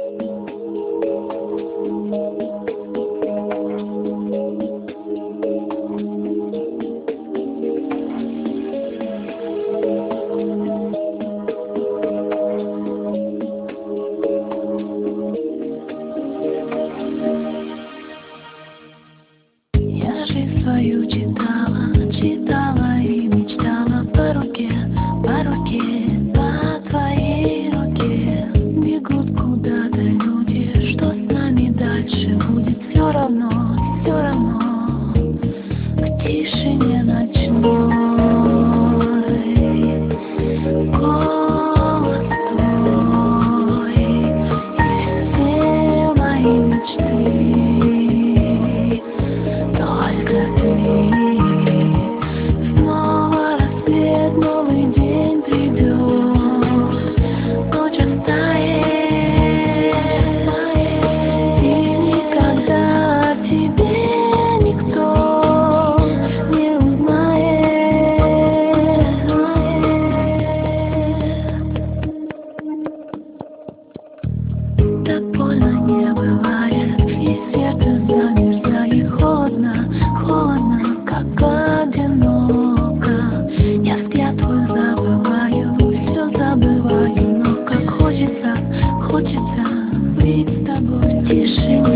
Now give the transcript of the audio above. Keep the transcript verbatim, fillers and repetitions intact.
Я жизнь свою читала, читала и мечтала по руке, по руке, по твоей руке. Бегут куда-то люди, что с нами дальше будет, все равно, все равно к тишине ночной. Голос твой и все мои мечты. Только ты. Снова рассвет, новый день придет. Ночь растает, и никогда о тебе никто не узнает. Так больно не бывает, и сердце замерзает холодно, холодно, как одиноко. Я взгляд твой забываю, все забываю, но как хочется, хочется быть с тобой в тишине.